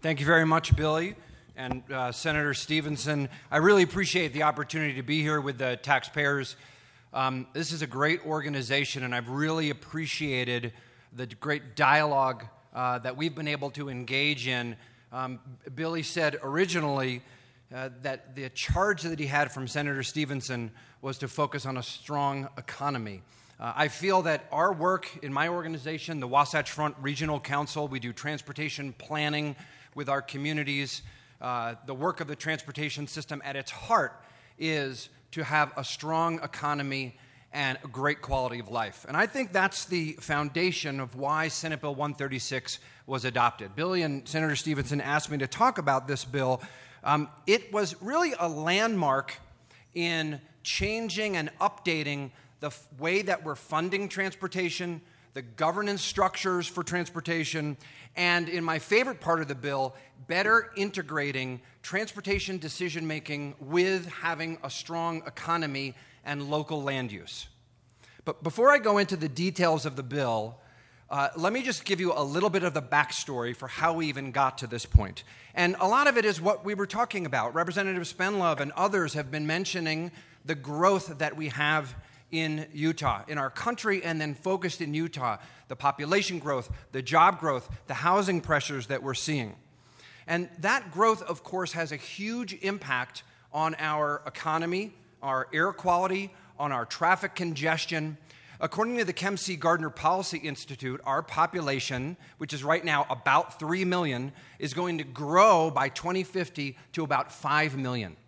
Thank you very much, Billy and Senator Stevenson. I really appreciate the opportunity to be here with the taxpayers. This is a great organization, and I've really appreciated the great dialogue that we've been able to engage in. Billy said originally that the charge that he had from Senator Stevenson was to focus on a strong economy. I feel that our work in my organization, the Wasatch Front Regional Council, we do transportation planning with our communities. The work of the transportation system at its heart is to have a strong economy and a great quality of life. And I think that's the foundation of why Senate Bill 136 was adopted. Billy and Senator Stevenson asked me to talk about this bill. It was really a landmark in changing and updating the way that we're funding transportation, the governance structures for transportation, and in my favorite part of the bill, better integrating transportation decision-making with having a strong economy and local land use. But before I go into the details of the bill, let me just give you a little bit of the backstory for how we even got to this point. And a lot of it is what we were talking about. Representative Spenlove and others have been mentioning the growth that we have in Utah, in our country, and then focused in Utah, the population growth, the job growth, the housing pressures that we're seeing. And that growth, of course, has a huge impact on our economy, our air quality, on our traffic congestion. According to the Kem C. Gardner Policy Institute, our population, which is right now about 3 million, is going to grow by 2050 to about 5 million.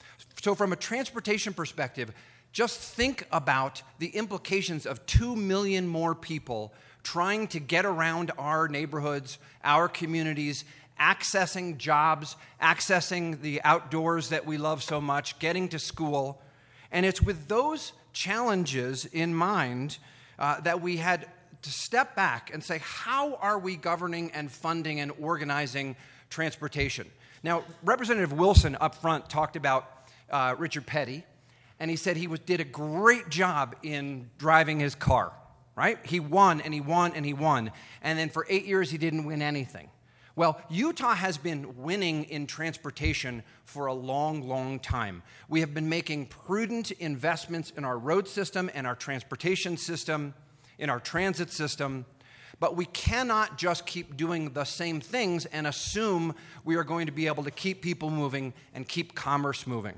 So from a transportation perspective, just think about the implications of 2 million more people trying to get around our neighborhoods, our communities, accessing jobs, accessing the outdoors that we love so much, getting to school. And it's with those challenges in mind that we had to step back and say, how are we governing and funding and organizing transportation? Now, Representative Wilson up front talked about Richard Petty, and he said he did a great job in driving his car, right? He won, and he won, and he won. And then for 8 years, he didn't win anything. Well, Utah has been winning in transportation for a long, long time. We have been making prudent investments in our road system and our transportation system, in our transit system, but we cannot just keep doing the same things and assume we are going to be able to keep people moving and keep commerce moving.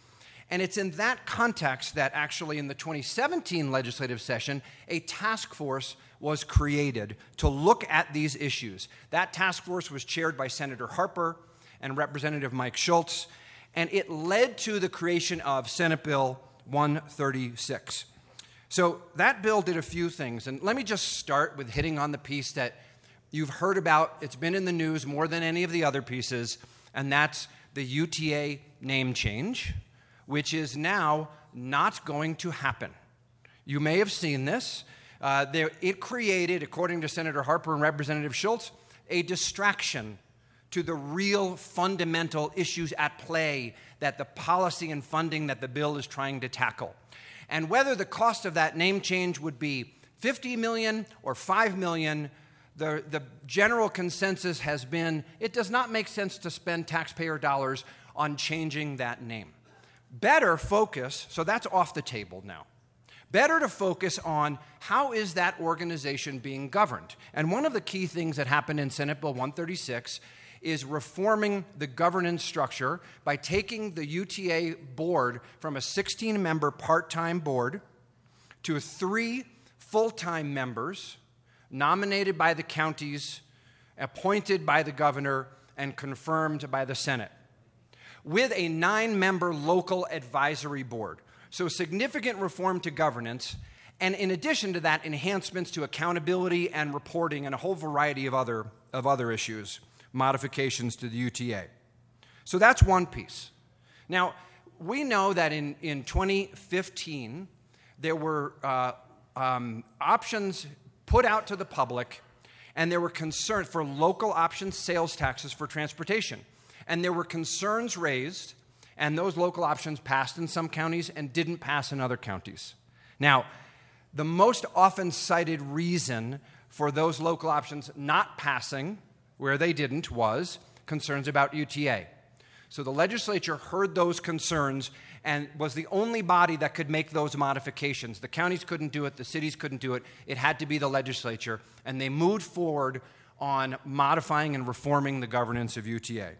And it's in that context that actually in the 2017 legislative session, a task force was created to look at these issues. That task force was chaired by Senator Harper and Representative Mike Schultz, and it led to the creation of Senate Bill 136. So that bill did a few things, and let me just start with hitting on the piece that you've heard about. It's been in the news more than any of the other pieces, and that's the UTA name change, which is now not going to happen. You may have seen this. It created, according to Senator Harper and Representative Schultz, a distraction to the real fundamental issues at play that the policy and funding that the bill is trying to tackle. And whether the cost of that name change would be $50 million or $5 million, the general consensus has been it does not make sense to spend taxpayer dollars on changing that name. Better focus, so that's off the table now. Better to focus on how is that organization being governed. And one of the key things that happened in Senate Bill 136 is reforming the governance structure by taking the UTA board from a 16-member part-time board to 3 full-time members nominated by the counties, appointed by the governor, and confirmed by the Senate, with a 9-member local advisory board. So significant reform to governance, and in addition to that, enhancements to accountability and reporting and a whole variety of other issues, modifications to the UTA. So that's one piece. Now, we know that in 2015, there were options put out to the public, and there were concerns for local option sales taxes for transportation. And there were concerns raised, and those local options passed in some counties and didn't pass in other counties. Now, the most often cited reason for those local options not passing, where they didn't, was concerns about UTA. So the legislature heard those concerns and was the only body that could make those modifications. The counties couldn't do it, the cities couldn't do it. It had to be the legislature, and they moved forward on modifying and reforming the governance of UTA.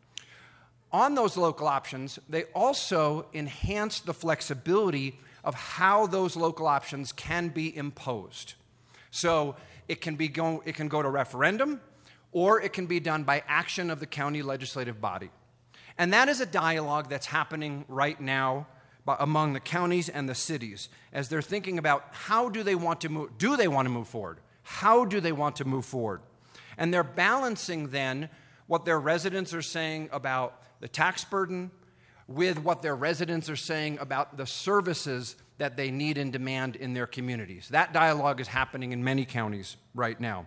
On those local options, they also enhanced the flexibility of how those local options can be imposed. So it can go to referendum, or it can be done by action of the county legislative body. And that is a dialogue that's happening right now among the counties and the cities as they're thinking about how do they want to move, do they want to move forward? How do they want to move forward? And they're balancing then what their residents are saying about the tax burden with what their residents are saying about the services that they need and demand in their communities. That dialogue is happening in many counties right now.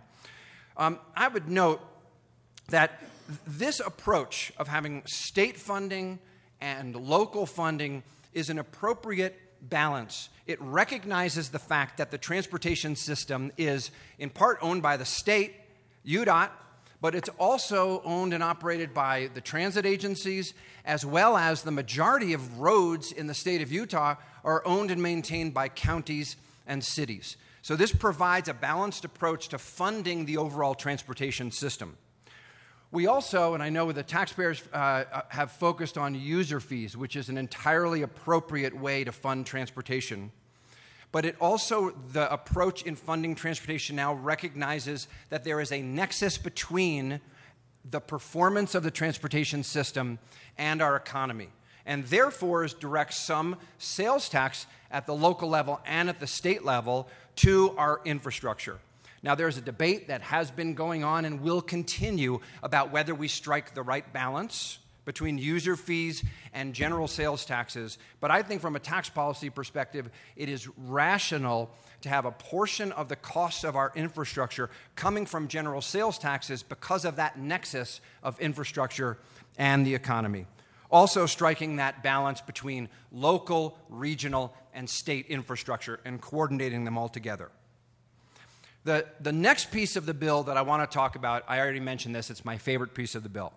I would note that this approach of having state funding and local funding is an appropriate balance. It recognizes the fact that the transportation system is in part owned by the state, UDOT, but it's also owned and operated by the transit agencies, as well as the majority of roads in the state of Utah are owned and maintained by counties and cities. So this provides a balanced approach to funding the overall transportation system. We also, and I know the taxpayers have focused on user fees, which is an entirely appropriate way to fund transportation. But it also, the approach in funding transportation now recognizes that there is a nexus between the performance of the transportation system and our economy, and therefore directs some sales tax at the local level and at the state level to our infrastructure. Now, there's a debate that has been going on and will continue about whether we strike the right balance between user fees and general sales taxes. But I think from a tax policy perspective, it is rational to have a portion of the costs of our infrastructure coming from general sales taxes because of that nexus of infrastructure and the economy. Also striking that balance between local, regional, and state infrastructure and coordinating them all together. The next piece of the bill that I want to talk about, I already mentioned this, it's my favorite piece of the bill.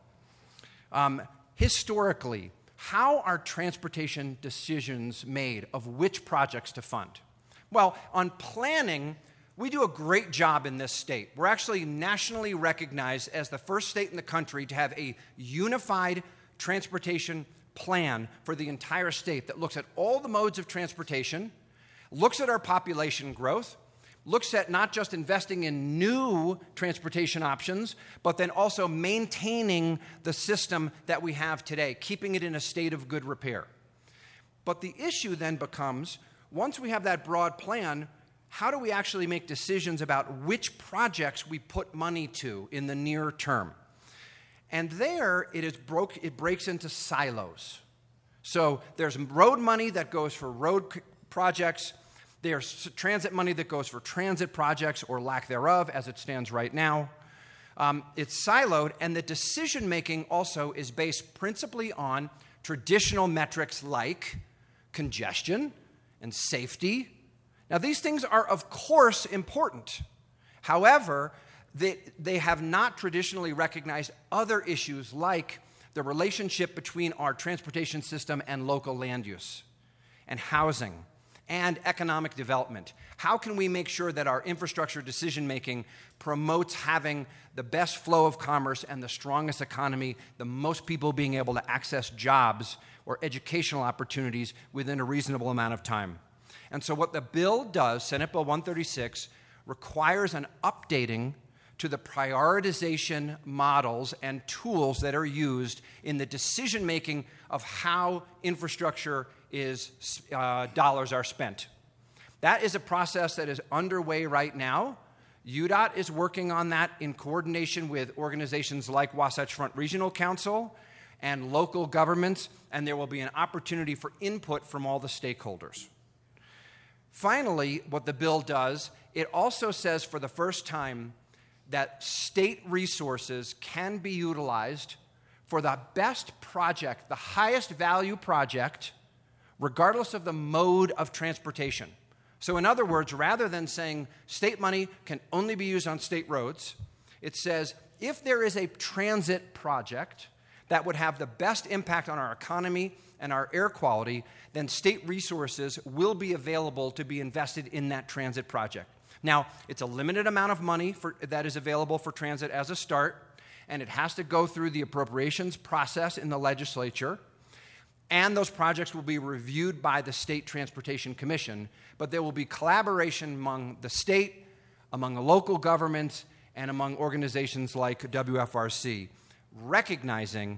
Historically, how are transportation decisions made of which projects to fund? Well, on planning, we do a great job in this state. We're actually nationally recognized as the first state in the country to have a unified transportation plan for the entire state that looks at all the modes of transportation, looks at our population growth, looks at not just investing in new transportation options, but then also maintaining the system that we have today, keeping it in a state of good repair. But the issue then becomes, once we have that broad plan, how do we actually make decisions about which projects we put money to in the near term? And there, it breaks into silos. So there's road money that goes for road projects. There's transit money that goes for transit projects or lack thereof as it stands right now. It's siloed, and the decision-making also is based principally on traditional metrics like congestion and safety. Now, these things are, of course, important. However, they have not traditionally recognized other issues like the relationship between our transportation system and local land use and housing and economic development. How can we make sure that our infrastructure decision-making promotes having the best flow of commerce and the strongest economy, the most people being able to access jobs or educational opportunities within a reasonable amount of time? And so what the bill does, Senate Bill 136, requires an updating to the prioritization models and tools that are used in the decision-making of how infrastructure dollars are spent. That is a process that is underway right now. UDOT is working on that in coordination with organizations like Wasatch Front Regional Council and local governments, and there will be an opportunity for input from all the stakeholders. Finally, what the bill does, it also says for the first time that state resources can be utilized for the best project, the highest value project, regardless of the mode of transportation. So in other words, rather than saying state money can only be used on state roads, it says if there is a transit project that would have the best impact on our economy and our air quality, then state resources will be available to be invested in that transit project. Now, it's a limited amount of money that is available for transit as a start, and it has to go through the appropriations process in the legislature, and those projects will be reviewed by the State Transportation Commission, but there will be collaboration among the state, among the local governments, and among organizations like WFRC. Recognizing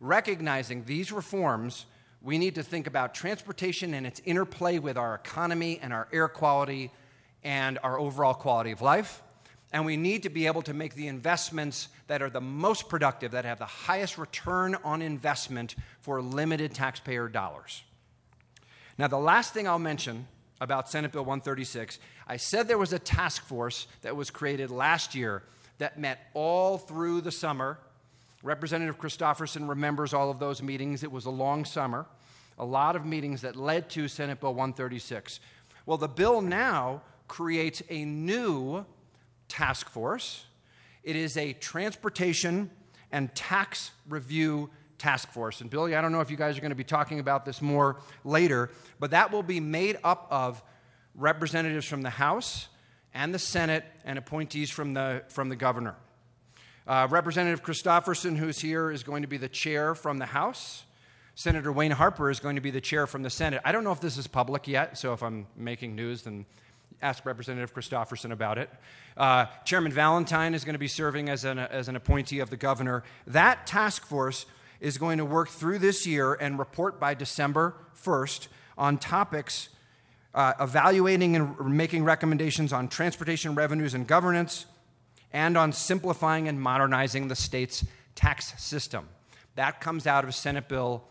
these reforms, we need to think about transportation and its interplay with our economy and our air quality and our overall quality of life. And we need to be able to make the investments that are the most productive, that have the highest return on investment for limited taxpayer dollars. Now, the last thing I'll mention about Senate Bill 136, I said there was a task force that was created last year that met all through the summer. Representative Christopherson remembers all of those meetings. It was a long summer, a lot of meetings that led to Senate Bill 136. Well, the bill now creates a new task force. It is a transportation and tax review task force. And Billy, I don't know if you guys are going to be talking about this more later, but that will be made up of representatives from the House and the Senate and appointees from the governor. Representative Christopherson, who's here, is going to be the chair from the House. Senator Wayne Harper is going to be the chair from the Senate. I don't know if this is public yet, so if I'm making news, then ask Representative Christopherson about it. Chairman Valentine is going to be serving as an appointee of the governor. That task force is going to work through this year and report by December 1st on topics evaluating and making recommendations on transportation revenues and governance, and on simplifying and modernizing the state's tax system. That comes out of Senate Bill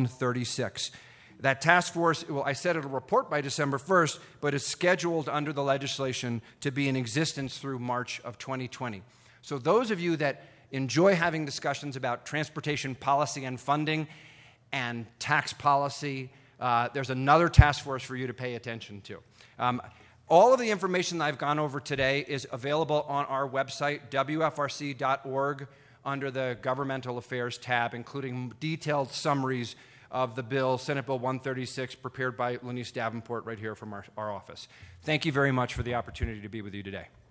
136. That task force, well, I said it'll report by December 1st, but is scheduled under the legislation to be in existence through March of 2020. So those of you that enjoy having discussions about transportation policy and funding and tax policy, there's another task force for you to pay attention to. All of the information that I've gone over today is available on our website, wfrc.org, under the Governmental Affairs tab, including detailed summaries of the bill, Senate Bill 136, prepared by Lanice Davenport right here from our office. Thank you very much for the opportunity to be with you today.